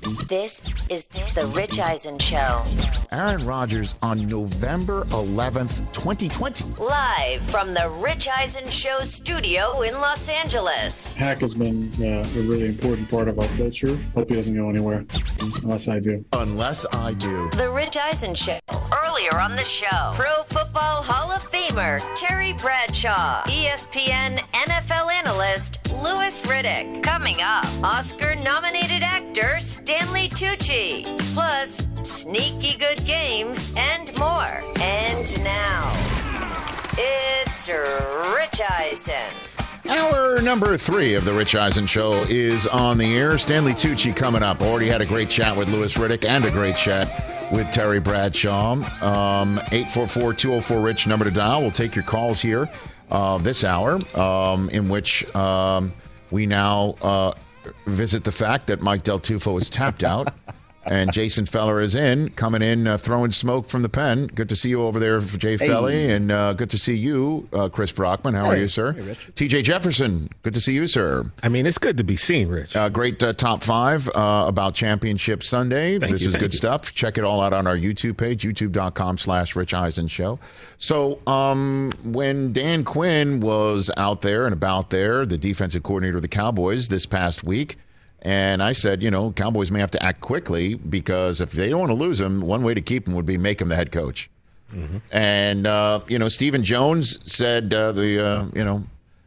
This is The Rich Eisen Show. Aaron Rodgers on November 11th, 2020. Live from The Rich Eisen Show studio in Los Angeles. Hack has been a really important part of our culture. Hope he doesn't go anywhere, unless I do. Unless I do. The Rich Eisen Show. Earlier on the show, Pro Football Hall of Famer Terry Bradshaw, ESPN NFL analyst Louis Riddick. Coming up, Oscar-nominated actor Stanley Tucci. Plus, sneaky good games and more. And now, it's Rich Eisen. Hour number 3 of the Rich Eisen Show is on the air. Stanley Tucci coming up. Already had a great chat with Louis Riddick and a great chat with Terry Bradshaw. 844-204-RICH, number to dial. We'll take your calls here this hour, in which we now visit the fact that Mike Del Tufo is tapped out. And Jason Feller is coming in, throwing smoke from the pen. Good to see you over there, Jay Felly, and good to see you, Chris Brockman. How are you, sir? Hey, Rich. TJ Jefferson, good to see you, sir. I mean, it's good to be seen, Rich. Great top 5 about Championship Sunday. Thank This you, is thank good you. stuff. Check it all out on our YouTube page, youtube.com/Rich Eisen Show. So when Dan Quinn was out there and about there, the defensive coordinator of the Cowboys this past week, and I said, Cowboys may have to act quickly because if they don't want to lose him, one way to keep him would be make him the head coach. Mm-hmm. And, Stephen Jones said the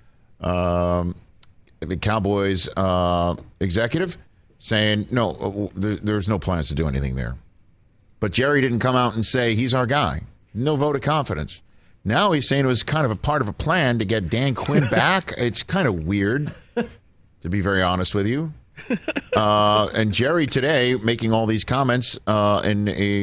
Cowboys executive saying, no, there's no plans to do anything there. But Jerry didn't come out and say he's our guy. No vote of confidence. Now he's saying it was kind of a part of a plan to get Dan Quinn back. It's kind of weird, to be very honest with you. And Jerry today making all these comments today.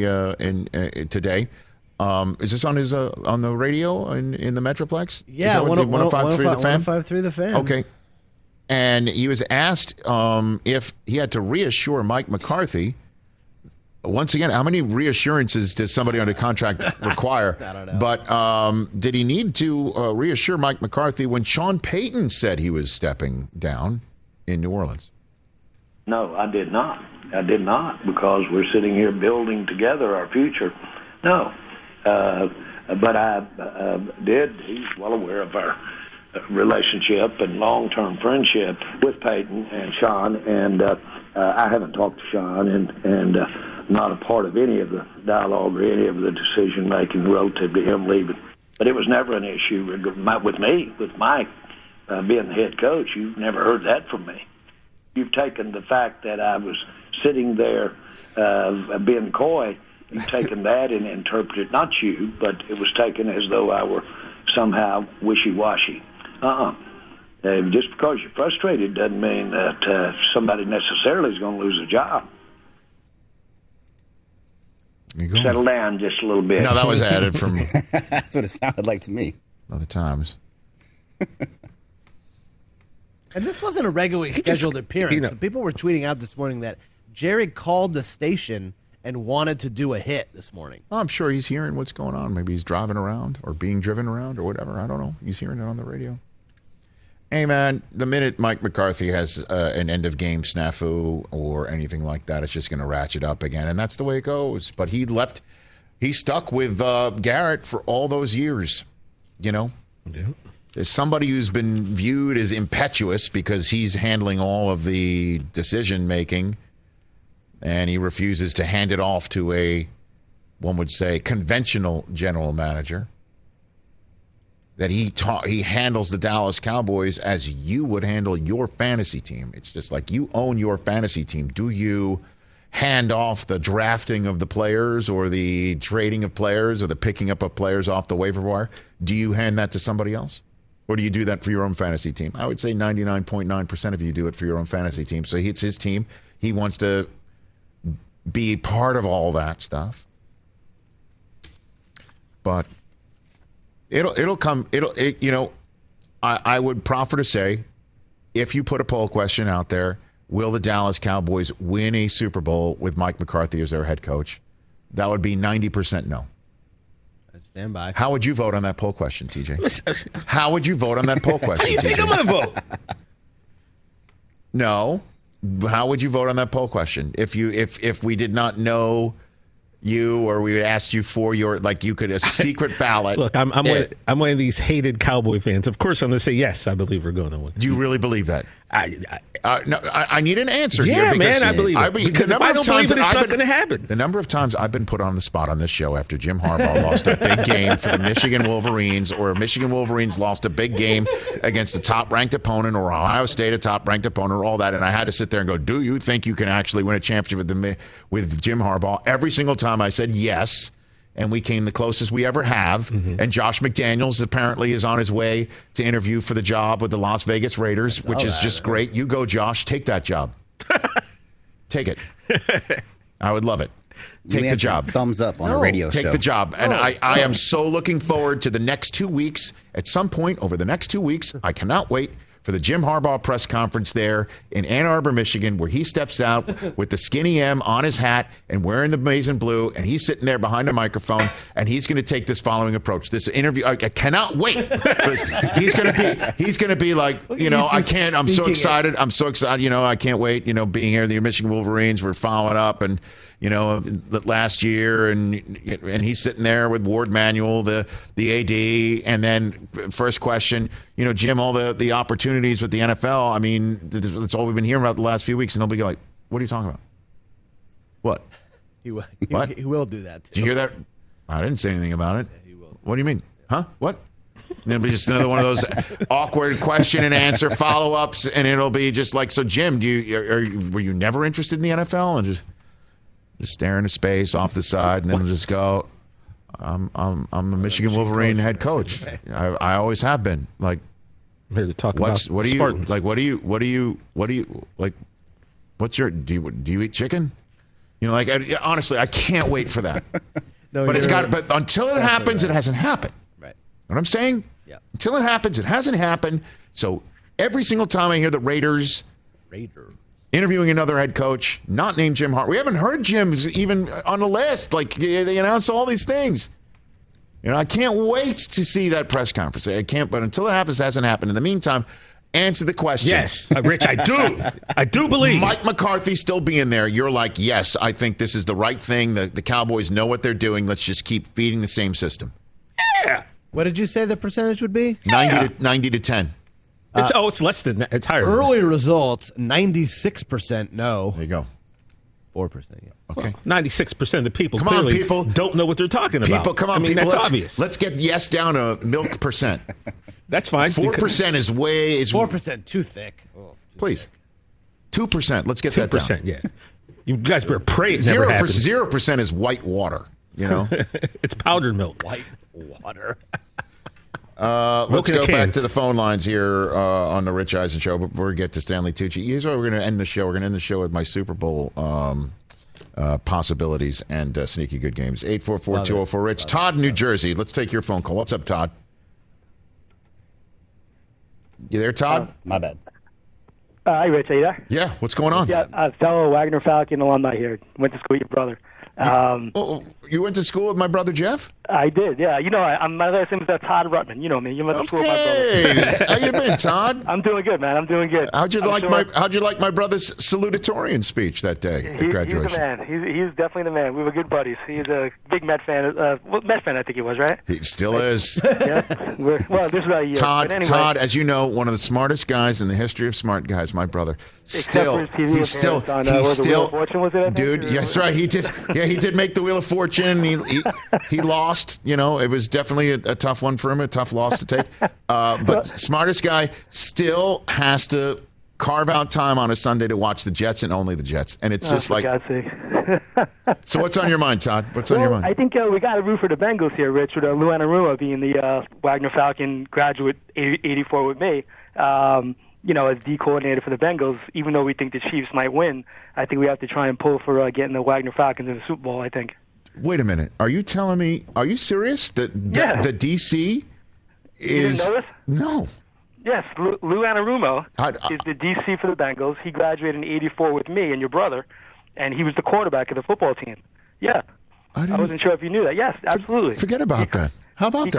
Is this on his on the radio in the Metroplex? Yeah, 105.3 The Fan. Okay. And he was asked if he had to reassure Mike McCarthy. Once again, how many reassurances does somebody under contract require? I don't know. But did he need to reassure Mike McCarthy when Sean Payton said he was stepping down in New Orleans? No, I did not. I did not, because we're sitting here building together our future. No. But I did. He's well aware of our relationship and long-term friendship with Peyton and Sean, and I haven't talked to Sean and not a part of any of the dialogue or any of the decision-making relative to him leaving. But it was never an issue with me, with Mike being the head coach. You've never heard that from me. You've taken the fact that I was sitting there being coy, you've taken that and interpreted, not you, but it was taken as though I were somehow wishy-washy. Just because you're frustrated doesn't mean that somebody necessarily is going to lose a job. Settle down just a little bit. No, that was added from That's what it sounded like to me. other times. And this wasn't a regularly scheduled appearance. So people were tweeting out this morning that Jerry called the station and wanted to do a hit this morning. Well, I'm sure he's hearing what's going on. Maybe he's driving around or being driven around or whatever. I don't know. He's hearing it on the radio. Hey, man, the minute Mike McCarthy has an end-of-game snafu or anything like that, it's just going to ratchet up again, and that's the way it goes. But he stuck with Garrett for all those years, Yeah. There's somebody who's been viewed as impetuous because he's handling all of the decision-making, and he refuses to hand it off to one would say, conventional general manager. That he handles the Dallas Cowboys as you would handle your fantasy team. It's just like you own your fantasy team. Do you hand off the drafting of the players or the trading of players or the picking up of players off the waiver wire? Do you hand that to somebody else? Or do you do that for your own fantasy team? I would say 99.9% of you do it for your own fantasy team. So it's his team. He wants to be part of all that stuff. But it'll come. I would proffer to say, if you put a poll question out there, will the Dallas Cowboys win a Super Bowl with Mike McCarthy as their head coach? That would be 90% no. Stand by. How would you vote on that poll question, TJ? How would you vote on that poll question? How do you think I'm going to vote? No. How would you vote on that poll question? If we did not know you, or we asked you for your, like, you could a secret ballot. Look, I'm one of these hated Cowboy fans. Of course, I'm going to say yes. I believe we're going to win. Do you really believe that? No, I need an answer yeah, here. Because, man, I believe it. Because if I don't believe it, it's not going to happen. The number of times I've been put on the spot on this show after Jim Harbaugh lost a big game for the Michigan Wolverines, or Michigan Wolverines lost a big game against a top-ranked opponent, or Ohio State, a top-ranked opponent, or all that, and I had to sit there and go, do you think you can actually win a championship with Jim Harbaugh? Every single time I said yes. And we came the closest we ever have. Mm-hmm. And Josh McDaniels apparently is on his way to interview for the job with the Las Vegas Raiders, which is just great. You go, Josh. Take that job. Take it. I would love it. Take the job. Thumbs up on a radio show. Take the job. And I am so looking forward to the next 2 weeks. At some point over the next 2 weeks, I cannot wait for the Jim Harbaugh press conference there in Ann Arbor, Michigan, where he steps out with the skinny M on his hat and wearing the maize and blue, and he's sitting there behind a microphone, and he's going to take this following approach. This interview, I cannot wait. He's going to be like, I can't. I'm so excited. I'm so excited. I can't wait. Being here, the Michigan Wolverines, we're following up, and last year, and he's sitting there with Ward Manuel, the AD, and then first question, Jim, all the opportunities with the NFL. I mean, that's all we've been hearing about the last few weeks, and he'll be like, "What are you talking about? What?" He will. What? He will do that. Did you hear that? I didn't say anything about it. Yeah, he will. What do you mean? Huh? What? And it'll be just another one of those awkward question and answer follow-ups, and it'll be just like, so Jim, were you never interested in the NFL? And just stare into space off the side, and then we'll just go, I'm the Michigan Wolverine head coach. I always have been. Like, I'm here to talk about Spartans. What's your, do you eat chicken? Honestly, I can't wait for that. But until it happens, it hasn't happened. Right. Know what I'm saying? Yeah. Until it happens, it hasn't happened. So every single time I hear the Raiders interviewing another head coach, not named Jim Harbaugh. We haven't heard Jim's even on the list. Like, they announced all these things. I can't wait to see that press conference. I can't, but until it happens, it hasn't happened. In the meantime, answer the question. Yes, Rich, I do. I do believe. Mike McCarthy still being there. You're like, yes, I think this is the right thing. The Cowboys know what they're doing. Let's just keep feeding the same system. Yeah. What did you say the percentage would be? 90 to 10. It's less than that. It's higher. Early results, 96% no. There you go. 4%, yeah. Okay. 96% of the people people don't know what they're talking about. People, come on, people. That's obvious. Let's get yes down to milk percent. That's fine. 4% is 4% too thick. Oh, please. 2%. Let's get 2%, that down. Yeah. You guys better pray it never happens. 0% is white water. It's powdered milk. White water. Let's go back to the phone lines here on the Rich Eisen Show before we get to Stanley Tucci. Here's where we're going to end the show. We're going to end the show with my Super Bowl possibilities and sneaky good games. 844-204-RICH. Todd, New Jersey. Let's take your phone call. What's up, Todd? You there, Todd? My bad. Hi, Rich. Are you there? Yeah. What's going on? Yeah, a fellow Wagner Falcon alumni here. Went to school with your brother. You went to school with my brother Jeff? I did, yeah. My last name is Todd Rutman. You know me. You went to school with my brother. How you been, Todd? I'm doing good, man. I'm doing good. How'd you like my brother's salutatorian speech that day at graduation? He's the man. He's definitely the man. We were good buddies. He's a big Met fan. Met fan, I think he was, right? He still is. Yeah. Well, this is about a year. Todd, anyway, Todd, as you know, one of the smartest guys in the history of smart guys. My brother. He's still. Fortune, was it, dude. Yes, right. He did. Yeah, he did make the Wheel of Fortune. He lost. It was definitely a tough one for him, a tough loss to take. But smartest guy still has to carve out time on a Sunday to watch the Jets and only the Jets. And it's just like. So what's on your mind, Todd? What's on your mind? I think we got to root for the Bengals here, Rich, with Lou Anarumo being the Wagner Falcon graduate 84 with me. As D coordinator for the Bengals, even though we think the Chiefs might win, I think we have to try and pull for getting the Wagner Falcons in the Super Bowl, I think. Wait a minute. Are you telling me, are you serious that the DC is... You didn't know this? No. Yes, Lou Anarumo is the DC for the Bengals. He graduated in 84 with me and your brother, and he was the quarterback of the football team. Yeah. I wasn't sure if you knew that. Yes, absolutely. Forget about that. How about that?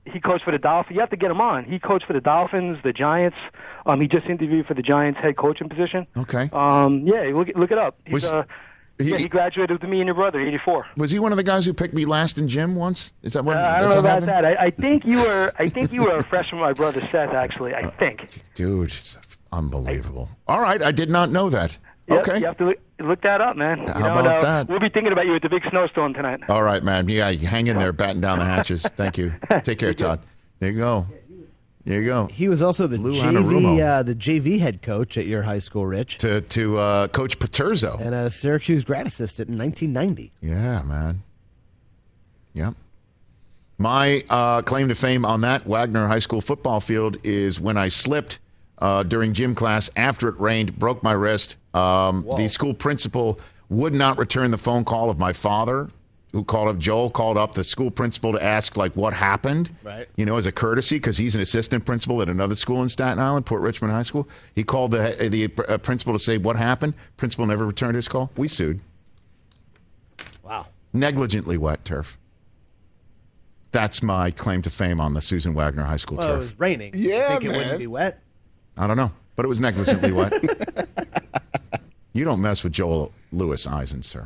he coached for the Dolphins. You have to get him on. He coached for the Dolphins, the Giants. He just interviewed for the Giants head coaching position. Okay. Yeah, look it up. He graduated with me and your brother, 84. Was he one of the guys who picked me last in gym once? Is that what? I don't know about that. I think you were. I think you were a freshman with my brother Seth. Actually, I think. Dude, it's unbelievable. All right, I did not know that. Yep, okay. You have to look that up, man. How about that? We'll be thinking about you at the big snowstorm tonight. All right, man. Yeah, hang in there, batten down the hatches. Thank you. Take care, Todd. There you go. There you go. He was also the JV head coach at your high school, Rich. To Coach Paterzo. And a Syracuse grad assistant in 1990. Yeah, man. Yep. My claim to fame on that Wagner High School football field is when I slipped during gym class after it rained, broke my wrist. The school principal would not return the phone call of my father, who called up. Joel called up the school principal to ask, like, what happened, right? You know, as a courtesy, because he's an assistant principal at another school in Staten Island, Port Richmond High School. He called the principal to say what happened. Principal never returned his call. We sued. Wow. Negligently wet turf. That's my claim to fame on the Susan Wagner High School turf. It was raining. Yeah, you think man. it wouldn't be wet? I don't know, but it was negligently wet. You don't mess with Joel Lewis Eisen, sir.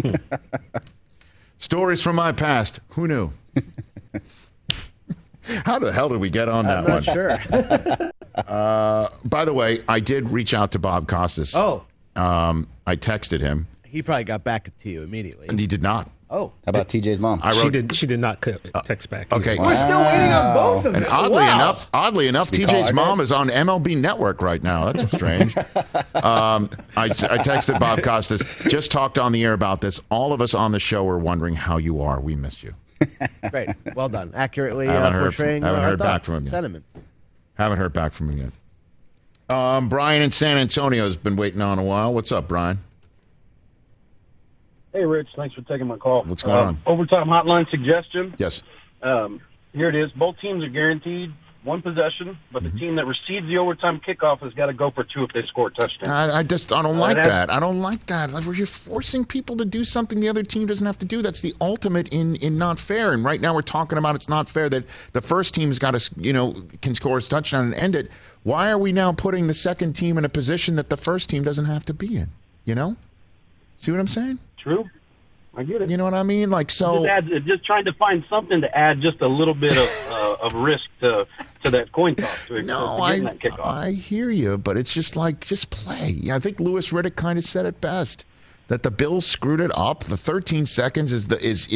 Stories from my past. Who knew? How the hell did we get on that one? I'm not sure. By the way, I did reach out to Bob Costas. Oh. I texted him. He probably got back to you immediately. And he did not. Oh. How about TJ's mom? She did not text back. Okay. We're still waiting on both of them. And oddly enough, TJ's mom is on MLB Network right now. That's strange. I texted Bob Costas, just talked on the air about this. All of us on the show are wondering how you are. We miss you. Great. Well done. Accurately haven't portraying heard our back thoughts, from him yet. sentiments. Haven't heard back from him yet. Brian in San Antonio has been waiting on a while. What's up, Brian? Hey, Rich. Thanks for taking my call. What's going on? Overtime hotline suggestion. Yes. Here it is. Both teams are guaranteed one possession, but the team that receives the overtime kickoff has got to go for two if they score a touchdown. I don't like that. I don't like that. Like, you're forcing people to do something the other team doesn't have to do. That's the ultimate in not fair. And right now we're talking about it's not fair that the first team's got to, can score a touchdown and end it. Why are we now putting the second team in a position that the first team doesn't have to be in? See what I'm saying? True. I get it. You know what I mean? Like, so just trying to find something to add just a little bit of risk to that coin toss. To that kickoff. I hear you, but it's just play. I think Louis Riddick kind of said it best, that the Bills screwed it up. The 13 seconds is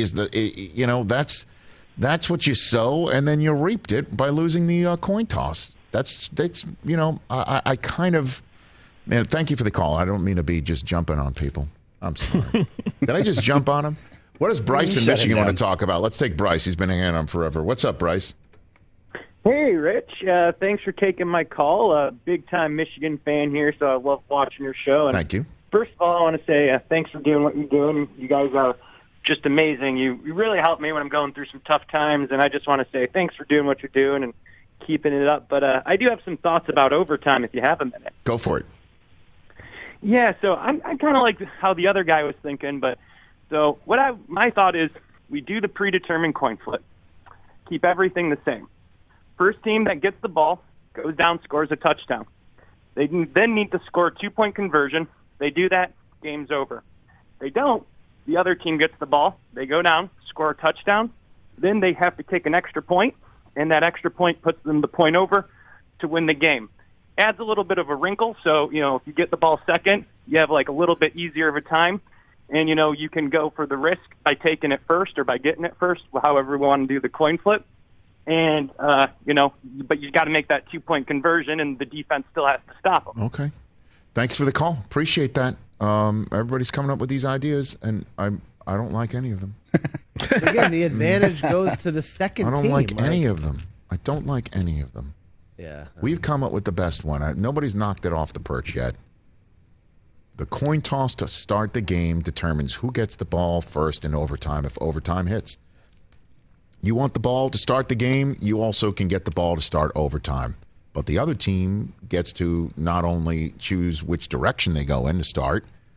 that's what you sow, and then you reaped it by losing the coin toss. That's I kind of, man. Thank you for the call. I don't mean to be just jumping on people. I'm sorry. Did I just jump on him? What does Bryce in Michigan want to talk about? Let's take Bryce. He's been hanging on forever. What's up, Bryce? Hey, Rich. Thanks for taking my call. Big-time Michigan fan here, so I love watching your show. And thank you. First of all, I want to say thanks for doing what you're doing. You guys are just amazing. You really help me when I'm going through some tough times, and I just want to say thanks for doing what you're doing and keeping it up. But I do have some thoughts about overtime if you have a minute. Go for it. Yeah, so I'm kind of like how the other guy was thinking, but so my thought is we do the predetermined coin flip, keep everything the same. First team that gets the ball goes down, scores a touchdown. They then need to score a 2-point conversion. They do that, game's over. They don't. The other team gets the ball. They go down, score a touchdown. Then they have to kick an extra point, and that extra point puts them the point over to win the game. Adds a little bit of a wrinkle, so, if you get the ball second, you have like a little bit easier of a time, and, you can go for the risk by taking it first or by getting it first, however we want to do the coin flip. And, but you got to make that 2-point conversion, and the defense still has to stop them. Okay. Thanks for the call. Appreciate that. Everybody's coming up with these ideas, and I don't like any of them. Again, the advantage goes to the second team. I don't like any of them. I don't like any of them. Yeah. We've come up with the best one. Nobody's knocked it off the perch yet. The coin toss to start the game determines who gets the ball first in overtime if overtime hits. You want the ball to start the game, you also can get the ball to start overtime. But the other team gets to not only choose which direction they go in to start,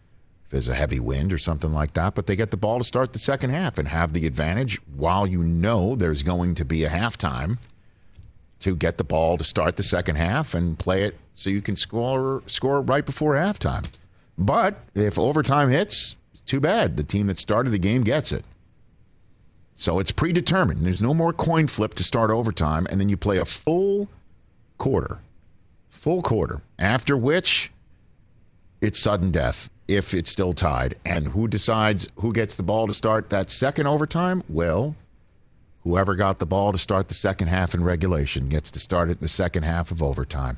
there's a heavy wind or something like that, but they get the ball to start the second half and have the advantage while you know there's going to be a halftime to get the ball to start the second half and play it so you can score right before halftime. But if overtime hits, too bad. The team that started the game gets it. So it's predetermined. There's no more coin flip to start overtime, and then you play a full quarter, after which it's sudden death if it's still tied. And who decides who gets the ball to start that second overtime? Well, whoever got the ball to start the second half in regulation gets to start it in the second half of overtime.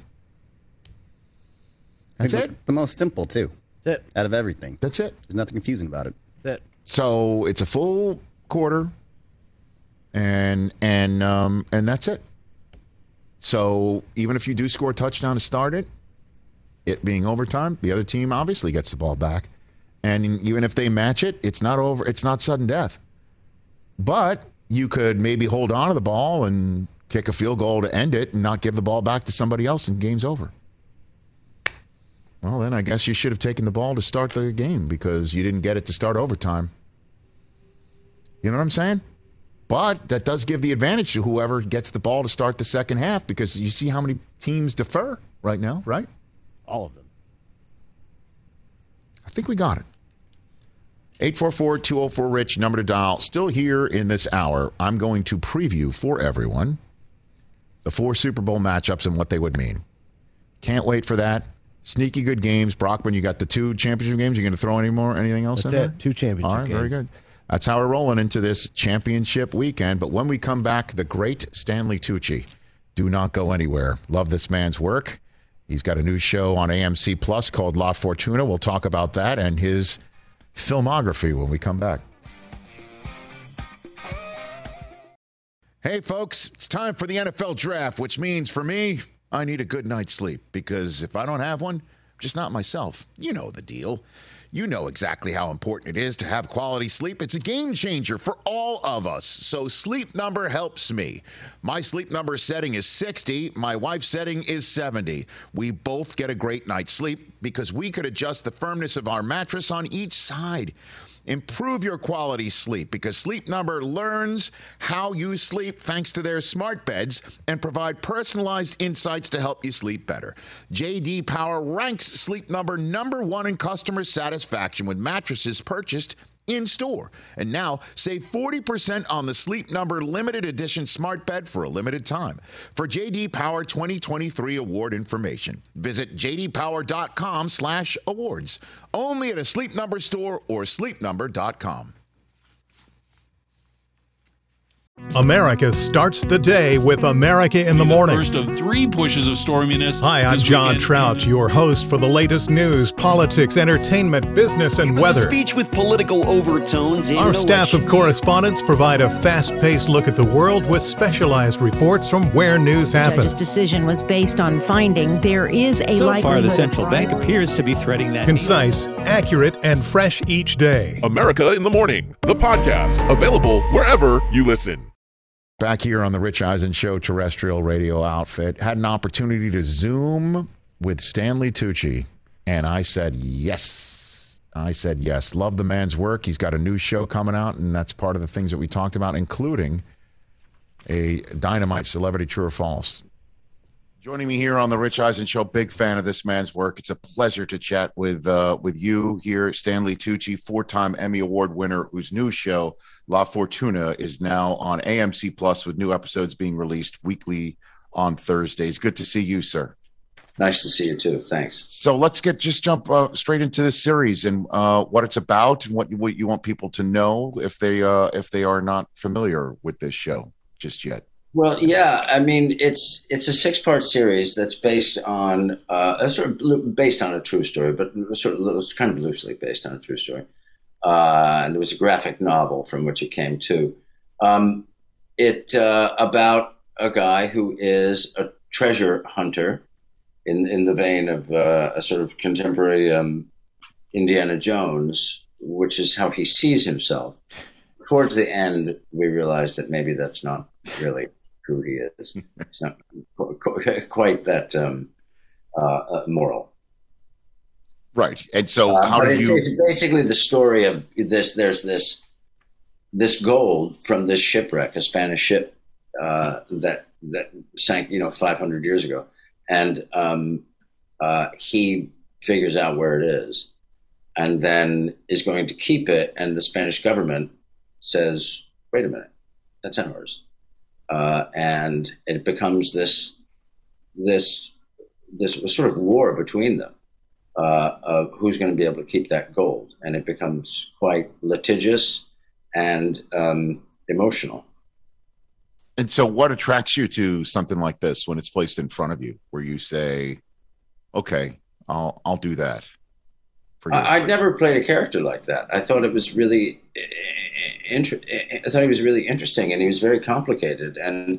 That's it. It's the most simple, too. That's it. Out of everything. That's it. There's nothing confusing about it. That's it. So it's a full quarter, and that's it. So even if you do score a touchdown to start it, it being overtime, the other team obviously gets the ball back. And even if they match it, it's not over. It's not sudden death. But you could maybe hold on to the ball and kick a field goal to end it and not give the ball back to somebody else and game's over. Well, then I guess you should have taken the ball to start the game because you didn't get it to start overtime. You know what I'm saying? But that does give the advantage to whoever gets the ball to start the second half because you see how many teams defer right now, right? All of them. I think we got it. 844-204-RICH, number to dial. Still here in this hour, I'm going to preview for everyone the 4 Super Bowl matchups and what they would mean. Can't wait for that. Sneaky good games. Brockman, you got the 2 championship games. You going to throw anything else That's in it. there? 2 championship All right, games. very good. That's how we're rolling into this championship weekend. But when we come back, the great Stanley Tucci. Do not go anywhere. Love this man's work. He's got a new show on AMC Plus called La Fortuna. We'll talk about that and his filmography when we come back. Hey, folks, it's time for the NFL Draft, which means for me, I need a good night's sleep because if I don't have one, I'm just not myself. You know the deal. You know exactly how important it is to have quality sleep. It's a game changer for all of us. So Sleep Number helps me. My Sleep Number setting is 60. My wife's setting is 70. We both get a great night's sleep because we could adjust the firmness of our mattress on each side. Improve your quality sleep because Sleep Number learns how you sleep thanks to their smart beds and provide personalized insights to help you sleep better. J.D. Power ranks Sleep Number #1 in customer satisfaction with mattresses purchased in-store. And now, save 40% on the Sleep Number limited edition smart bed for a limited time. For J.D. Power 2023 award information, visit jdpower.com/awards. Only at a Sleep Number store or sleepnumber.com. America starts the day with America in the Morning. First of 3 pushes of storminess. Hi, I'm John Trout, your host for the latest news, politics, entertainment, business, and weather. A speech with political overtones. Our staff of correspondents provide a fast-paced look at the world with specialized reports from where news happens. The judge's decision was based on finding there is a so likelihood. So far, the central bank appears to be threading that. Concise, accurate, and fresh each day. America in the Morning, the podcast, available wherever you listen. Back here on the Rich Eisen Show terrestrial radio outfit, had an opportunity to Zoom with Stanley Tucci, and I said yes. Love the man's work. He's got a new show coming out, and that's part of the things that we talked about, including a Dynamite Celebrity True or False. Joining me here on the Rich Eisen Show, big fan of this man's work. It's a pleasure to chat with you here, Stanley Tucci, 4-time Emmy Award winner, whose new show, La Fortuna, is now on AMC Plus with new episodes being released weekly on Thursdays. Good to see you, sir. Nice to see you too. Thanks. So let's jump straight into this series and what it's about and what you want people to know if they are not familiar with this show just yet. Well, yeah, I mean it's a 6-part series that's based on based on a true story, but it's kind of loosely based on a true story. And there was a graphic novel from which it came too. It about a guy who is a treasure hunter in the vein of a sort of contemporary Indiana Jones, which is how he sees himself. Towards the end, we realized that maybe that's not really who he is. It's not quite that moral. Right. And so how but did it's basically the story of this. There's this gold from this shipwreck, a Spanish ship that sank, 500 years ago. And he figures out where it is and then is going to keep it. And the Spanish government says, wait a minute, that's ours. And it becomes this sort of war between them. Of who's going to be able to keep that gold. And it becomes quite litigious and emotional. And so what attracts you to something like this when it's placed in front of you, where you say, okay, I'll do that? I'd never played a character like that. I thought it was really I thought he was really interesting, and he was very complicated, and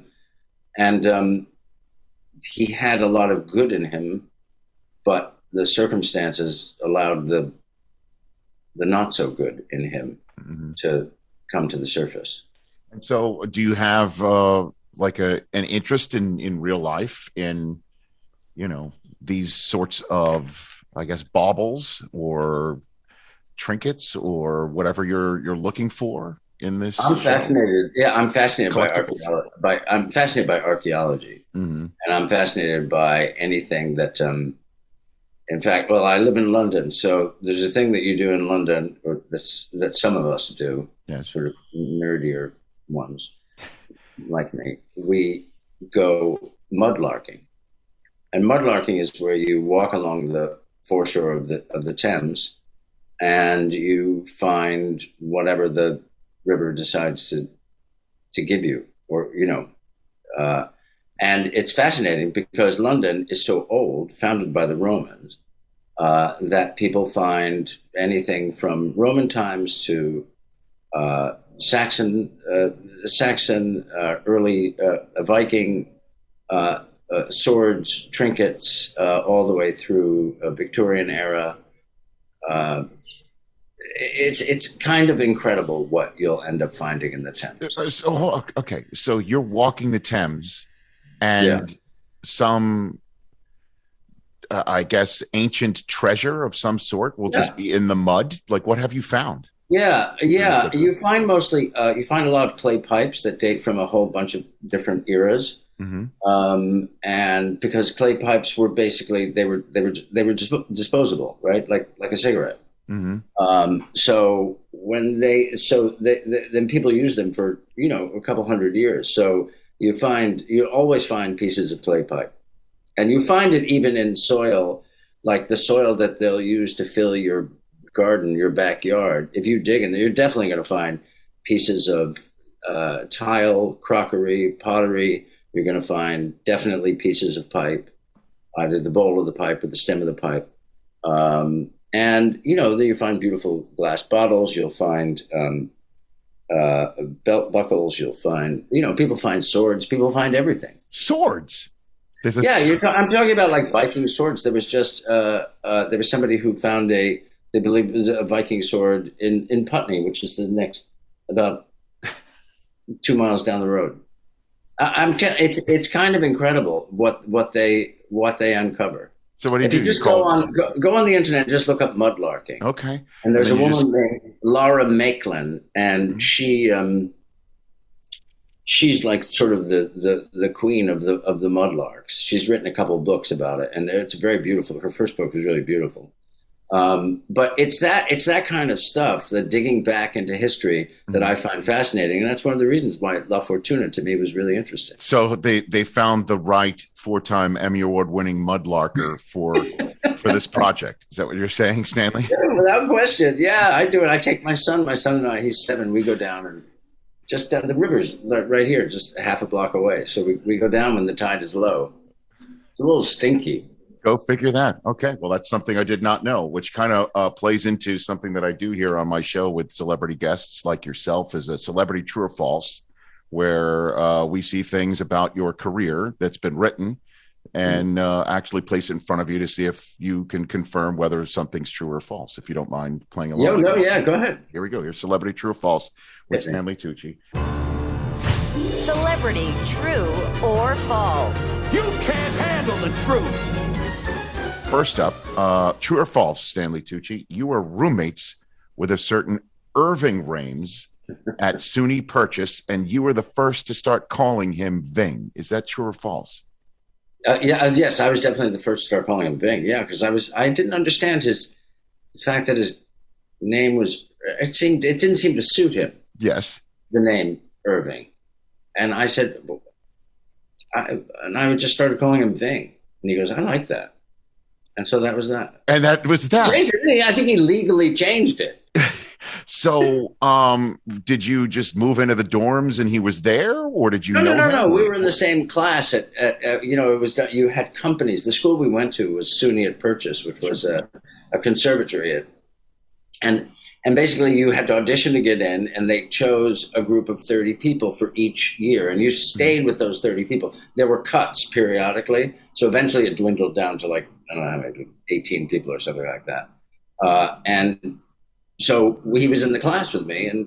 he had a lot of good in him, but the circumstances allowed the not so good in him to come to the surface. And so do you have like an interest in real life in, these sorts of, I guess, baubles or trinkets or whatever you're looking for in this? I'm fascinated. Yeah, I'm fascinated by archaeology. I'm fascinated by archaeology, and I'm fascinated by anything that in fact, well, I live in London, so there's a thing that you do in London, or that some of us do, sort of nerdier ones, like me. We go mudlarking, and mudlarking is where you walk along the foreshore of the Thames, and you find whatever the river decides to give you, or and it's fascinating because London is so old, founded by the Romans, that people find anything from Roman times to Saxon, early Viking swords, trinkets, all the way through Victorian era. It's kind of incredible what you'll end up finding in the Thames. So you're walking the Thames. And some, I guess, ancient treasure of some sort will just be in the mud. Like, what have you found? Yeah. You find mostly, you find a lot of clay pipes that date from a whole bunch of different eras. And because clay pipes were basically, they were disposable, right? Like a cigarette. So then people use them for, a couple hundred years. So you always find pieces of clay pipe, and you find it even in soil, like the soil that they'll use to fill your garden, your backyard. If you dig in there, you're definitely going to find pieces of tile, crockery, pottery. You're going to find definitely pieces of pipe, either the bowl of the pipe or the stem of the pipe. And, then you find beautiful glass bottles. You'll find belt buckles. You'll find, people find swords. People find everything. Swords? I'm talking about like Viking swords. There was just, there was somebody who found they believe it was a Viking sword in Putney, which is the next, about 2 miles down the road. It's kind of incredible what they uncover. So what do you do? You just go on the internet and just look up mudlarking. Okay. And there's a woman named Laura Maitland, and she's like sort of the queen of the mudlarks. She's written a couple of books about it, and it's very beautiful. Her first book was really beautiful. But it's that kind of stuff, the digging back into history, that I find fascinating, and that's one of the reasons why La Fortuna to me was really interesting. So they found the right 4-time Emmy Award-winning mudlarker for this project. Is that what you're saying, Stanley? Yeah, without question. Yeah, I do it. I take my son and I. He's 7. We go down and just down the river's right here, just half a block away. So we go down when the tide is low. It's a little stinky. Go figure that. Okay. Well, that's something I did not know, which kind of plays into something that I do here on my show with celebrity guests like yourself, is a celebrity true or false, where we see things about your career that's been written and actually place it in front of you to see if you can confirm whether something's true or false, if you don't mind playing along. Go ahead. Here we go. Here's celebrity true or false with Stanley Tucci. Celebrity true or false? You can't handle the truth. first up, true or false, Stanley Tucci, you were roommates with a certain Irving Rames at SUNY Purchase, and you were the first to start calling him Ving. Is that true or false? Yes, I was definitely the first to start calling him Ving. Yeah, because I didn't understand the fact that his name was. It didn't seem to suit him. Yes, the name Irving, and I said, I just started calling him Ving, and he goes, I like that, and so that was that. And that was that. I think he legally changed it. So, did you just move into the dorms and he was there, or did you know him? No. We were in the same class at it was, you had companies. The school we went to was SUNY at Purchase, which was a conservatory. And basically you had to audition to get in, and they chose a group of 30 people for each year. And you stayed with those 30 people. There were cuts periodically. So eventually it dwindled down to like, I don't know, maybe 18 people or something like that. And so he was in the class with me, and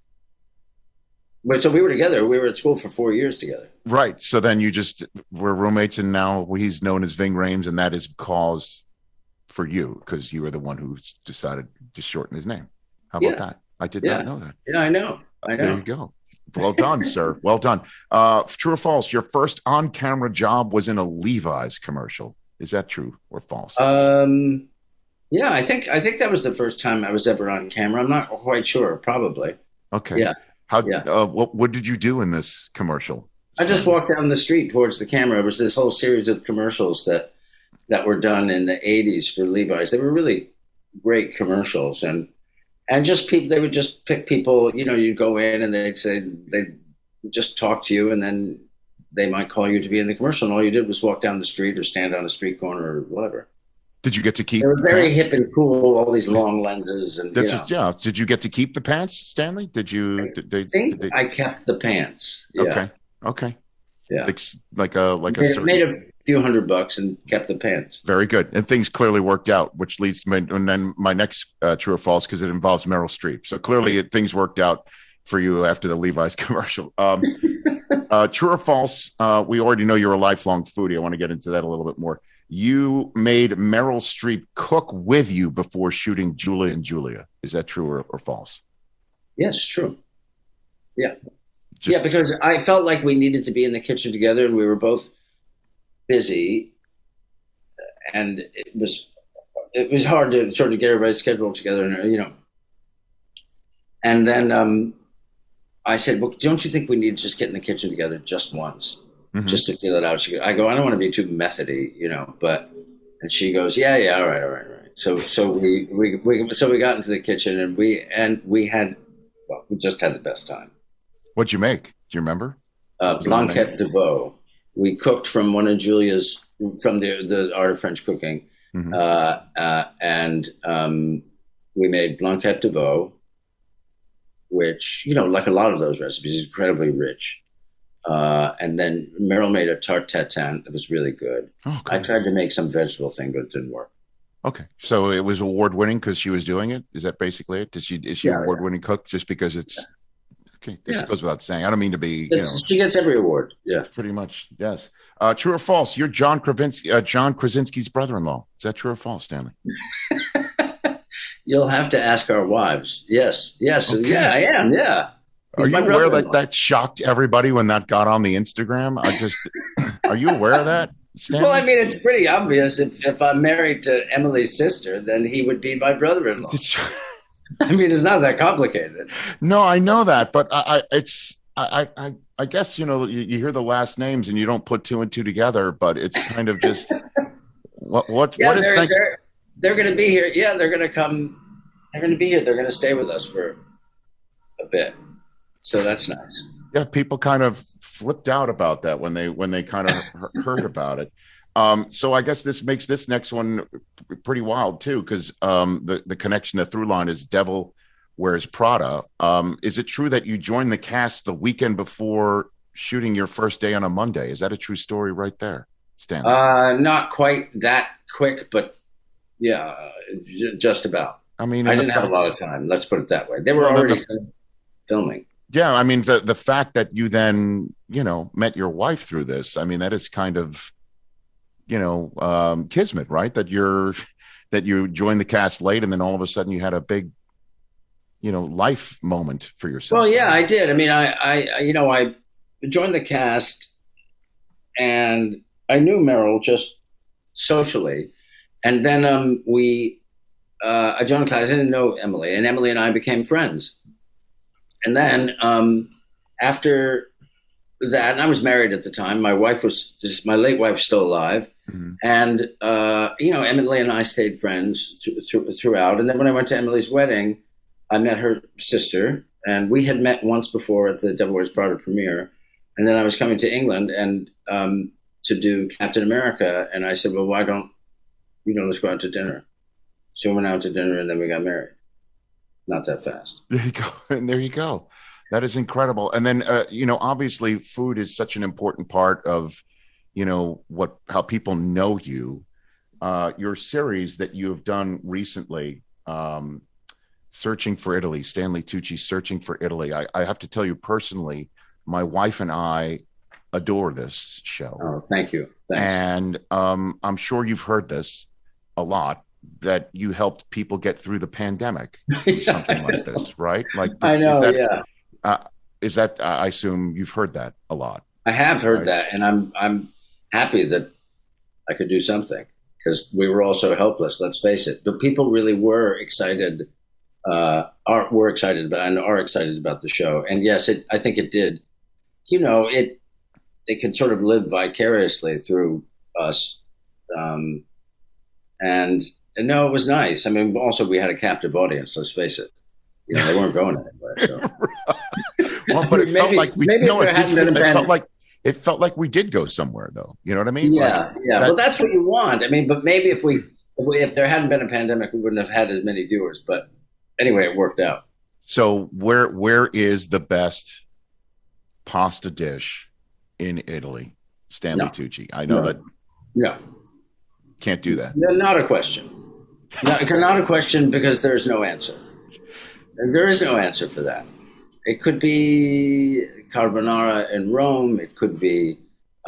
so we were together. We were at school for 4 years together. Right. So then you just were roommates, and now he's known as Ving Rames, and that is cause for you because you were the one who decided to shorten his name. How about that? I did not know that. Yeah, I know. There you go. Well done, sir. Well done. True or false? Your first on-camera job was in a Levi's commercial. Is that true or false? Yeah, I think that was the first time I was ever on camera. I'm not quite sure. Probably. Okay. Yeah. What did you do in this commercial? I just walked down the street towards the camera. It was this whole series of commercials that were done in the 80s for Levi's. They were really great commercials, and just people. They would just pick people. You'd go in and they'd just talk to you, and then they might call you to be in the commercial, and all you did was walk down the street or stand on a street corner or whatever. Did you get to keep? They were very hip and cool. All these long lenses and yeah. Did you get to keep the pants, Stanley? Did you? I kept the pants. Yeah. Okay. Yeah. Like a made a few $100 and kept the pants. Very good. And things clearly worked out, which leads to my next true or false, because it involves Meryl Streep. So clearly things worked out for you after the Levi's commercial. True or false? We already know you're a lifelong foodie. I want to get into that a little bit more. You made Meryl Streep cook with you before shooting Julia and Julia. Is that true or false? Yes, true. Yeah. Because I felt like we needed to be in the kitchen together, and we were both busy, and it was hard to sort of get everybody's schedule together, And then I said, well, don't you think we need to just get in the kitchen together just once? Just to feel it out. I go, I don't want to be too methody, and she goes, yeah, all right. So we got into the kitchen, and we just had the best time. What'd you make? Do you remember? Blanquette de veau. We cooked from one of Julia's, from the Art of French Cooking, and we made blanquette de veau, which like a lot of those recipes, is incredibly rich. And then Meryl made a tarte tatin that was really good. I tried to make some vegetable thing, but it didn't work. Okay. So it was award-winning because she was doing it? Is that basically it? Is she award-winning cook just because it's... Okay, that goes without saying. I don't mean to be, She gets every award. Yeah. Pretty much, yes. True or false? You're John Krasinski's brother-in-law. Is that true or false, Stanley? You'll have to ask our wives. Yes. Okay. Yeah, I am, yeah. Are you aware that shocked everybody when that got on the Instagram? Are you aware of that, Stanley? Well, I mean, it's pretty obvious. If I'm married to Emily's sister, then he would be my brother-in-law. I mean, it's not that complicated. No, I know that, but I guess, you hear the last names and you don't put two and two together, but it's kind of just what is that? They're going to be here. Yeah, they're going to come. They're going to be here. They're going to stay with us for a bit. So that's nice. Yeah, people kind of flipped out about that when they kind of heard about it. So I guess this makes this next one pretty wild too, because the connection, the through line is Devil Wears Prada. Is it true that you joined the cast the weekend before shooting your first day on a Monday? Is that a true story right there, Stanley? Not quite that quick, but yeah, just about. I mean, I didn't have a lot of time. Let's put it that way. They were already filming. Yeah, I mean, the fact that you then, met your wife through this, I mean, that is kind of kismet, right? That you joined the cast late, and then all of a sudden you had a big, life moment for yourself. Well, yeah, I did. I mean, I joined the cast, and I knew Meryl just socially, and then I joined the class. I didn't know Emily, and Emily and I became friends. And then after that, and I was married at the time. My late wife was still alive. Mm-hmm. And, Emily and I stayed friends throughout. And then when I went to Emily's wedding, I met her sister, and we had met once before at the Devil Wears Prada premiere. And then I was coming to England and to do Captain America. And I said, well, why don't, let's go out to dinner. So we went out to dinner, and then we got married. Not that fast. There you go. And there you go. That is incredible. And then, obviously food is such an important part of, how people know you. Your series that you have done recently, Searching for Italy, Stanley Tucci, Searching for Italy. I have to tell you personally, my wife and I adore this show. Oh, thank you. Thanks. And I'm sure you've heard this a lot, that you helped people get through the pandemic, something like this, right? Like, I know, is that I assume you've heard that a lot. I have heard that, and I'm happy that I could do something, because we were all so helpless. Let's face it. But people really were excited, are excited about the show. And yes, I think it did. They could sort of live vicariously through us, and no, it was nice. I mean, also we had a captive audience. Let's face it. They weren't going anywhere. So. Well, but it felt like it felt like we did go somewhere, though. You know what I mean? Yeah, yeah. Well, that's what you want. I mean, but maybe if there hadn't been a pandemic, we wouldn't have had as many viewers. But anyway, it worked out. So where is the best pasta dish in Italy? Stanley Tucci. I know that. No. Can't do that. No, not a question. Not a question, because there's no answer. There is no answer for that. It could be carbonara in Rome. It could be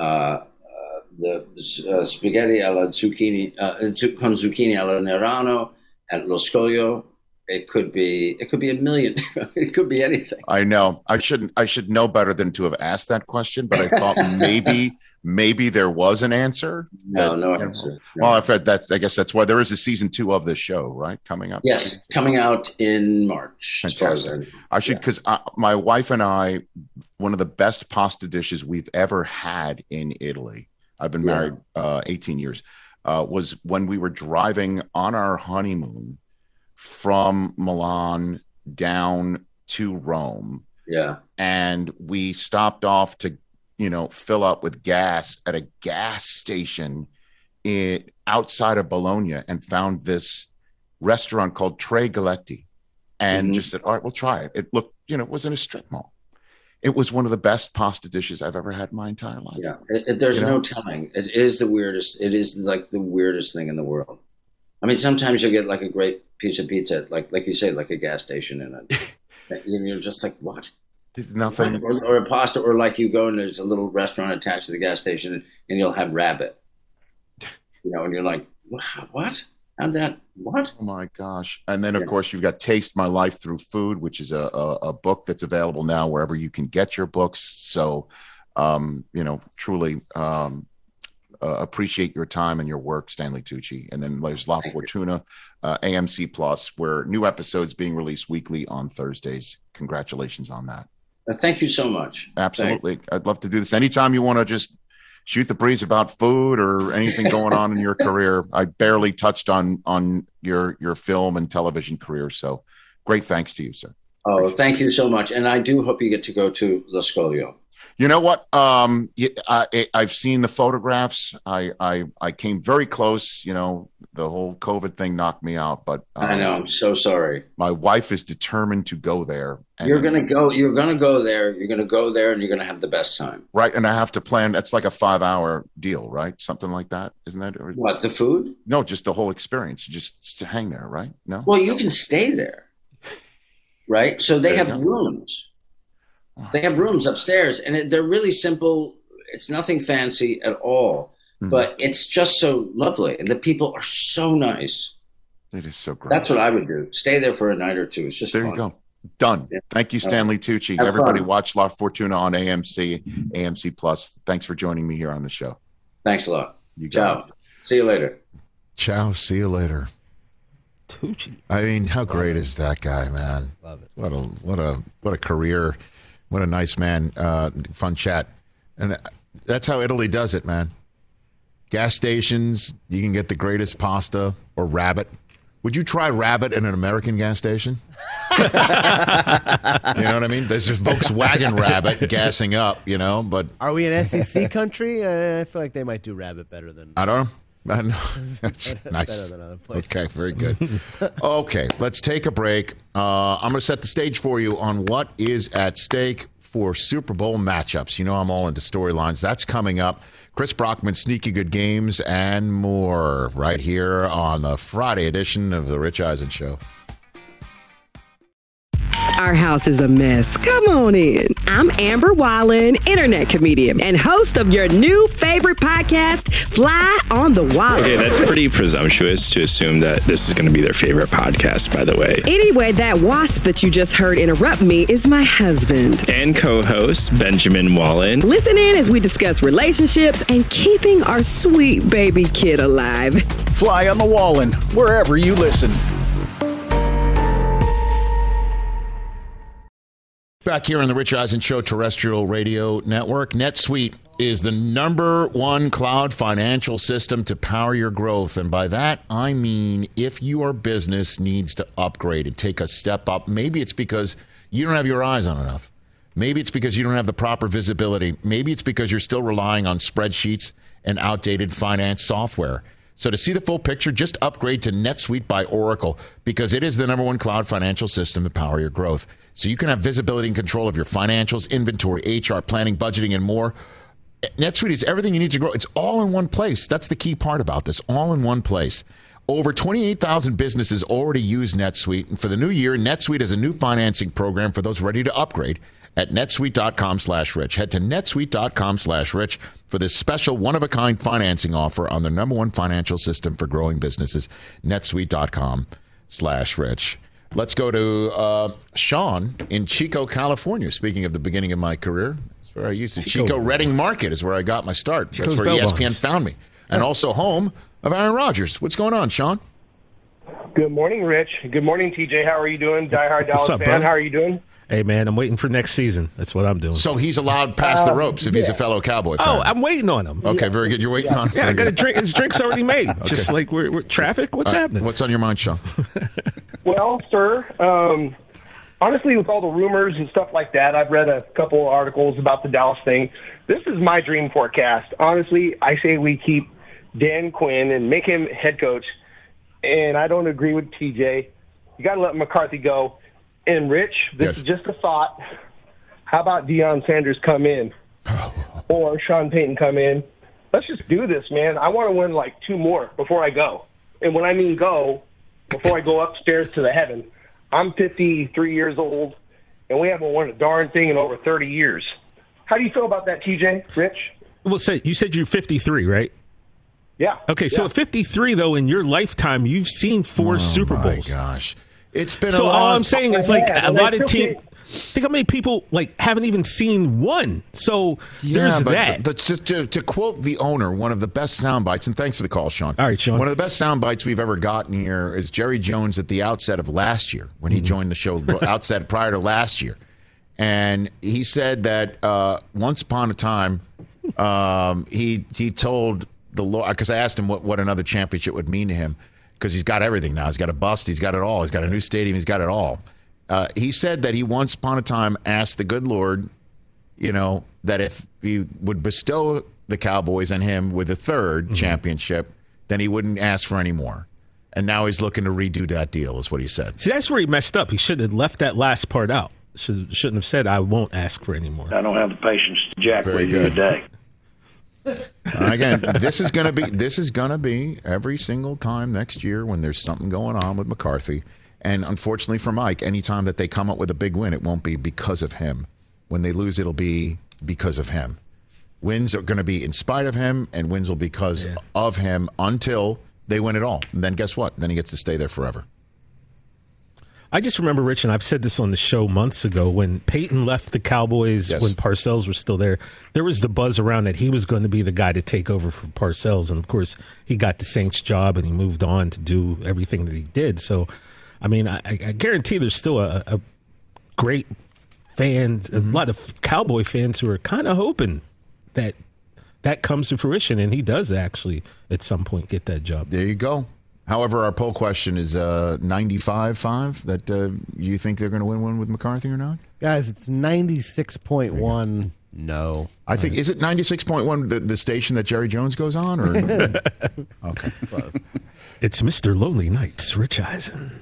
the spaghetti alla zucchini con zucchini alla Nerano at Lo Scoglio. It could be a million. It could be anything. I know. I should know better than to have asked that question, but I thought maybe there was an answer. No answer. No. Well, I guess that's why there is a season 2 of this show, right? Coming up. Yes, coming out in March. Fantastic. Because my wife and I, one of the best pasta dishes we've ever had in Italy. I've been married 18 years. Was when we were driving on our honeymoon from Milan down to Rome. Yeah. And we stopped off to, fill up with gas at a gas station outside of Bologna, and found this restaurant called Tre Galetti, and just said, all right, we'll try it. It looked, it was in a strip mall. It was one of the best pasta dishes I've ever had in my entire life. Yeah. There's no telling. It is the weirdest. It is like the weirdest thing in the world. I mean, sometimes you'll get like a great piece of pizza, like you say, like a gas station, and you're just like, what? There's nothing. Or a pasta, or like you go and there's a little restaurant attached to the gas station, and you'll have rabbit. And you're like, what? How'd that? What? Oh my gosh! And then of course you've got Taste My Life Through Food, which is a book that's available now wherever you can get your books. So, truly. Appreciate your time and your work, Stanley Tucci. And then there's La Fortuna, AMC Plus, where new episodes being released weekly on Thursdays. Congratulations on that. Thank you so much. Absolutely. Thanks. I'd love to do this anytime you want to just shoot the breeze about food or anything going on in your career. I barely touched on your film and television career. So great thanks to you, sir. Oh, thank you so much. And I do hope you get to go to Lo Scoglio. You know what? I've seen the photographs. I came very close. The whole COVID thing knocked me out. But I know. I'm so sorry. My wife is determined to go there. You're gonna go. You're gonna go there. You're gonna go there, and you're gonna have the best time. Right. And I have to plan. That's like a 5-hour deal, right? Something like that, isn't that? What, the food? No, just the whole experience. Just to hang there, right? No. Well, you can stay there, right? So they have rooms. They have rooms upstairs, and they're really simple. It's nothing fancy at all. But it's just so lovely, and the people are so nice. It is so great. That's what I would do. Stay there for a night or two. It's just there fun. You go. Done. Yeah. Thank you, Stanley Tucci. Everybody watch La Fortuna on AMC Plus. Thanks for joining me here on the show. Thanks a lot. Ciao. See you later. Ciao. See you later. Tucci. I mean, how great is that guy, man? Love it. What a career. What a nice man. Fun chat. And that's how Italy does it, man. Gas stations, you can get the greatest pasta or rabbit. Would you try rabbit in an American gas station? You know what I mean? There's just Volkswagen rabbit gassing up, but... Are we an SEC country? I feel like they might do rabbit better than... I don't know. That's nice. Better than other places. Okay, very good. Okay, let's take a break. I'm going to set the stage for you on what is at stake for Super Bowl matchups. I'm all into storylines. That's coming up. Chris Brockman, Sneaky Good Games, and more right here on the Friday edition of The Rich Eisen Show. Our house is a mess. Come on in. I'm Amber Wallen, internet comedian and host of your new favorite podcast, Fly on the Wallen. Okay, that's pretty presumptuous to assume that this is going to be their favorite podcast, by the way. Anyway, that wasp that you just heard interrupt me is my husband. And co-host, Benjamin Wallen. Listen in as we discuss relationships and keeping our sweet baby kid alive. Fly on the Wallen, wherever you listen. Back here on the Rich Eisen Show terrestrial radio network, NetSuite is the #1 cloud financial system to power your growth. And by that, I mean if your business needs to upgrade and take a step up, maybe it's because you don't have your eyes on enough. Maybe it's because you don't have the proper visibility. Maybe it's because you're still relying on spreadsheets and outdated finance software. So to see the full picture, just upgrade to NetSuite by Oracle because it is the #1 cloud financial system to power your growth. So you can have visibility and control of your financials, inventory, HR, planning, budgeting, and more. NetSuite is everything you need to grow. It's all in one place. That's the key part about this, all in one place. Over 28,000 businesses already use NetSuite. And for the new year, NetSuite has a new financing program for those ready to upgrade at netsuite.com/rich. Head to netsuite.com/rich for this special one-of-a-kind financing offer on the #1 financial system for growing businesses, netsuite.com/rich. Let's go to Sean in Chico, California. Speaking of the beginning of my career, that's where I used to. Chico Redding Market is where I got my start. That's where ESPN found me. And also home of Aaron Rodgers. What's going on, Sean? Good morning, Rich. Good morning, TJ. How are you doing? Diehard Dallas fan. Bro? How are you doing? Hey, man, I'm waiting for next season. That's what I'm doing. So he's allowed past the ropes if he's a fellow Cowboy fan. Oh, I'm waiting on him. Okay, very good. You're waiting on him. Yeah, I got a drink. His drink's already made. Okay. Just like we're traffic. What's happening? What's on your mind, Sean? Well, sir, honestly, with all the rumors and stuff like that, I've read a couple of articles about the Dallas thing. This is my dream forecast. Honestly, I say we keep Dan Quinn and make him head coach. And I don't agree with TJ. You got to let McCarthy go. And, Rich, this is just a thought. How about Deion Sanders come in or Sean Payton come in? Let's just do this, man. I want to win like 2 more before I go. And when I mean go, before I go upstairs to the heaven, I'm 53 years old, and we haven't won a darn thing in over 30 years. How do you feel about that, TJ, Rich? Well, you said you're 53, right? Yeah. Okay, so at 53, though, in your lifetime, you've seen 4 Super Bowls. Oh, my gosh. It's been so a all I'm saying is like a lot of teams. Think how many people like haven't even seen one. So there's that. But to quote the owner, one of the best sound bites, and thanks for the call, Sean. All right, Sean. One of the best sound bites we've ever gotten here is Jerry Jones at the outset of last year when he joined the show. Outset prior to last year, and he said that once upon a time, he told the Lord, because I asked him what another championship would mean to him. Because he's got everything now. He's got a bust. He's got it all. He's got a new stadium. He's got it all. He said that he once upon a time asked the good Lord, that if he would bestow the Cowboys and him with a third championship, then he wouldn't ask for any more. And now he's looking to redo that deal, is what he said. See, that's where he messed up. He should have left that last part out. Shouldn't have said, I won't ask for any more. I don't have the patience to jack with you today. Again, this is going to be every single time next year when there's something going on with McCarthy. And unfortunately for Mike, anytime that they come up with a big win, it won't be because of him. When they lose, it'll be because of him. Wins are going to be in spite of him, and wins will be because of him until they win it all. And then guess what? Then he gets to stay there forever. I just remember, Rich, and I've said this on the show months ago, when Peyton left the Cowboys, when Parcells was still there was the buzz around that he was going to be the guy to take over for Parcells. And, of course, he got the Saints job and he moved on to do everything that he did. So, I mean, I guarantee there's still a great fan, a lot of Cowboy fans who are kind of hoping that comes to fruition, and he does actually at some point get that job. There you go. However, our poll question is 95-5 that you think they're going to win one with McCarthy or not? Guys, it's 96.1 no. I think, is it 96.1 the station that Jerry Jones goes on? Or okay. Close. It's Mr. Lonely Nights, Rich Eisen.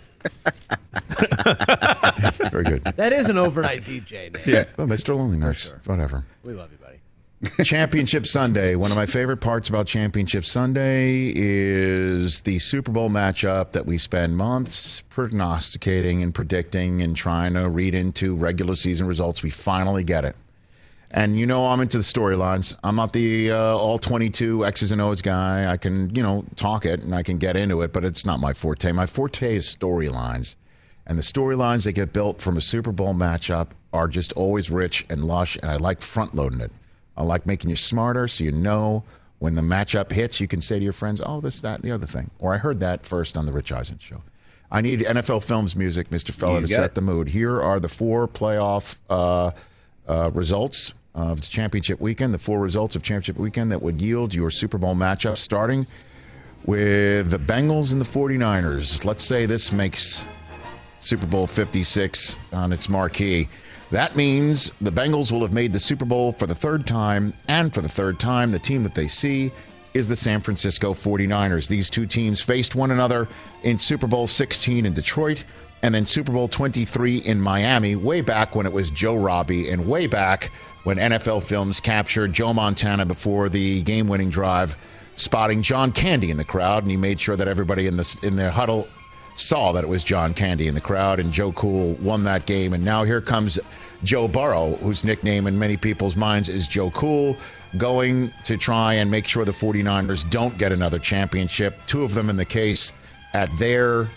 Very good. That is an overnight DJ name. Yeah. Well, Mr. Lonely Nights. Sure. Whatever. We love you, buddy. Championship Sunday. One of my favorite parts about Championship Sunday is the Super Bowl matchup that we spend months prognosticating and predicting and trying to read into regular season results. We finally get it. And you know I'm into the storylines. I'm not the all 22 X's and O's guy. I can, talk it and I can get into it, but it's not my forte. My forte is storylines. And the storylines that get built from a Super Bowl matchup are just always rich and lush, and I like front-loading it. I like making you smarter so you know when the matchup hits, you can say to your friends, oh, this, that, and the other thing. Or I heard that first on the Rich Eisen Show. I need NFL Films music, Mr. Feller, to set the mood. Here are the 4 playoff results of the championship weekend, the 4 results of championship weekend that would yield your Super Bowl matchup, starting with the Bengals and the 49ers. Let's say this makes Super Bowl 56 on its marquee. That means the Bengals will have made the Super Bowl for the 3rd time, and for the 3rd time, the team that they see is the San Francisco 49ers. These two teams faced one another in Super Bowl 16 in Detroit, and then Super Bowl 23 in Miami, way back when it was Joe Robbie, and way back when NFL Films captured Joe Montana before the game-winning drive, spotting John Candy in the crowd, and he made sure that everybody in their huddle saw that it was John Candy in the crowd, and Joe Cool won that game. And now here comes Joe Burrow, whose nickname in many people's minds is Joe Cool, going to try and make sure the 49ers don't get another championship. 2 of them in the case at their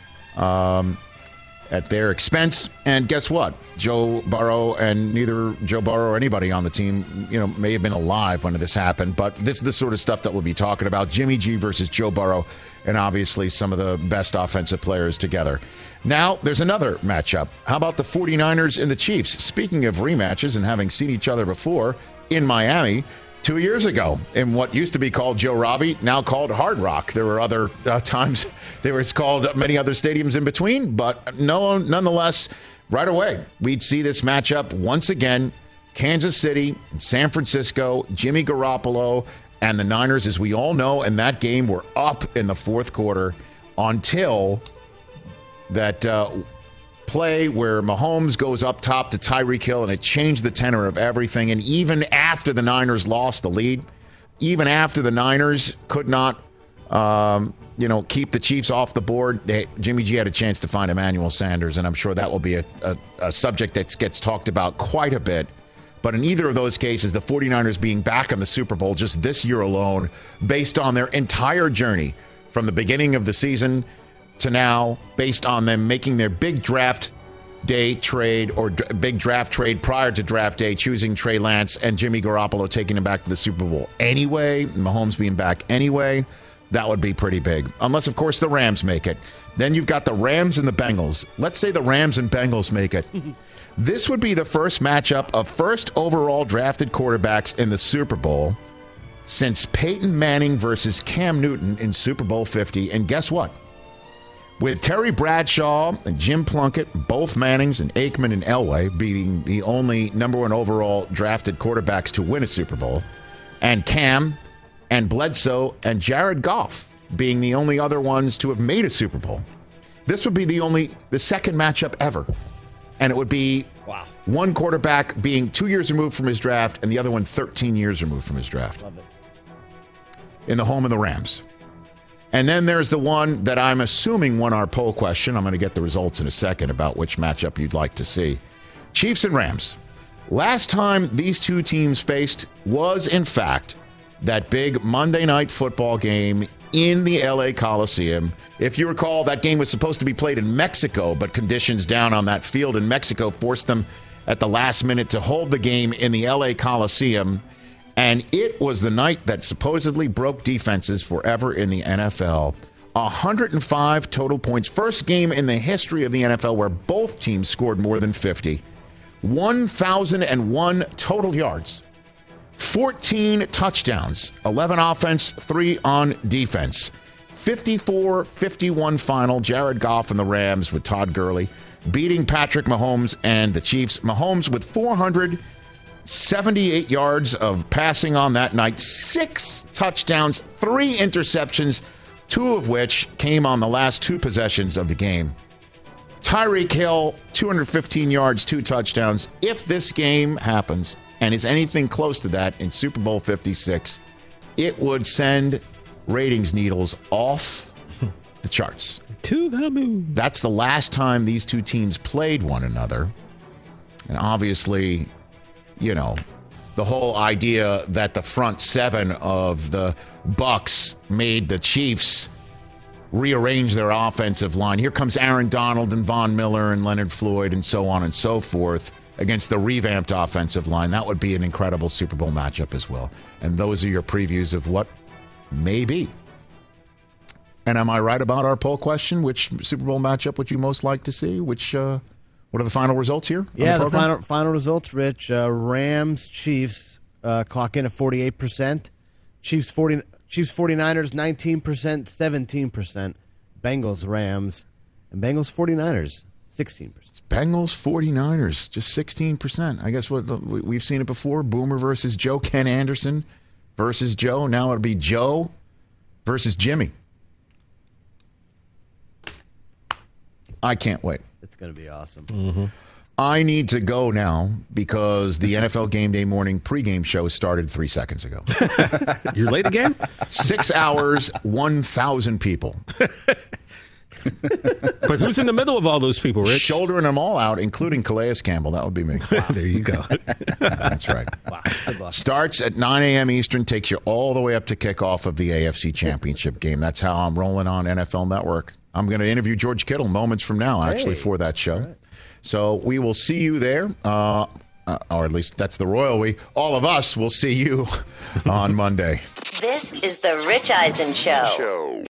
expense. And guess what? Joe Burrow and neither Joe Burrow or anybody on the team, may have been alive when this happened. But this is the sort of stuff that we'll be talking about. Jimmy G versus Joe Burrow, and obviously some of the best offensive players together. Now, there's another matchup. How about the 49ers and the Chiefs? Speaking of rematches and having seen each other before in Miami 2 years ago in what used to be called Joe Robbie, now called Hard Rock. There were other times there was called many other stadiums in between, but nonetheless, right away, we'd see this matchup once again. Kansas City and San Francisco, Jimmy Garoppolo, and the Niners, as we all know, in that game were up in the 4th quarter until that play where Mahomes goes up top to Tyreek Hill, and it changed the tenor of everything. And even after the Niners lost the lead, even after the Niners could not, keep the Chiefs off the board, Jimmy G had a chance to find Emmanuel Sanders, and I'm sure that will be a subject that gets talked about quite a bit. But in either of those cases, the 49ers being back in the Super Bowl just this year alone, based on their entire journey from the beginning of the season to now, based on them making their big draft day trade or big draft trade prior to draft day, choosing Trey Lance and Jimmy Garoppolo taking him back to the Super Bowl anyway, Mahomes being back anyway, that would be pretty big. Unless, of course, the Rams make it. Then you've got the Rams and the Bengals. Let's say the Rams and Bengals make it. This would be the first matchup of first overall drafted quarterbacks in the Super Bowl since Peyton Manning versus Cam Newton in Super Bowl 50. And guess what? With Terry Bradshaw and Jim Plunkett, both Mannings and Aikman and Elway being the only number 1 overall drafted quarterbacks to win a Super Bowl, and Cam and Bledsoe and Jared Goff being the only other ones to have made a Super Bowl, this would be the second matchup ever. And it would be one quarterback being 2 years removed from his draft and the other one 13 years removed from his draft. Love it. In the home of the Rams. And then there's the one that I'm assuming won our poll question. I'm going to get the results in a second about which matchup you'd like to see. Chiefs and Rams. Last time these two teams faced was, in fact, that big Monday Night Football game in the LA Coliseum. If you recall, that game was supposed to be played in Mexico, but conditions down on that field in Mexico forced them at the last minute to hold the game in the LA Coliseum. And it was the night that supposedly broke defenses forever in the NFL. 105 total points. First game in the history of the NFL where both teams scored more than 50. 1,001 total yards. 14 touchdowns. 11 offense, 3 on defense. 54-51 final. Jared Goff and the Rams with Todd Gurley beating Patrick Mahomes and the Chiefs. Mahomes with 478 yards of passing on that night. 6 touchdowns, 3 interceptions, 2 of which came on the last 2 possessions of the game. Tyreek Hill, 215 yards, 2 touchdowns. If this game happens and is anything close to that in Super Bowl 56, it would send ratings needles off the charts. To the moon. That's the last time these two teams played one another. And obviously, you know, the whole idea that the front 7 of the Bucs made the Chiefs rearrange their offensive line. Here comes Aaron Donald and Von Miller and Leonard Floyd and so on and so forth against the revamped offensive line. That would be an incredible Super Bowl matchup as well. And those are your previews of what may be. And am I right about our poll question? Which Super Bowl matchup would you most like to see? What are the final results here? Yeah, the final results, Rich. Rams, Chiefs clock in at 48%. Chiefs 49ers, 19%, 17%. Bengals, Rams, and Bengals 49ers, 16%. Bengals 49ers, just 16%. I guess we've seen it before. Boomer versus Joe. Ken Anderson versus Joe. Now it'll be Joe versus Jimmy. I can't wait. It's going to be awesome. Mm-hmm. I need to go now because the NFL Game Day morning pregame show started 3 seconds ago. You're late again? 6 hours, 1,000 people. But who's in the middle of all those people, Rich? Shouldering them all out, including Calais Campbell. That would be me. Wow. There you go. That's right. Wow. Good luck. Starts at 9 a.m. Eastern, takes you all the way up to kickoff of the AFC Championship game. That's how I'm rolling on NFL Network. I'm going to interview George Kittle moments from now, actually, for that show. Right. So we will see you there, or at least that's the royal we. All of us will see you on Monday. This is the Rich Eisen Show.